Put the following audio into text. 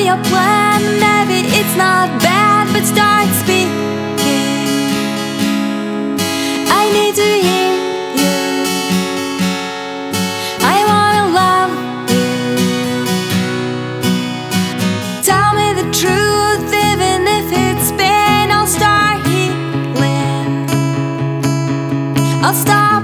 your plan. Maybe it's not bad, but start speaking. I need to hear you. I wanna love you. Tell me the truth, even if it's pain. I'll start healing. I'll start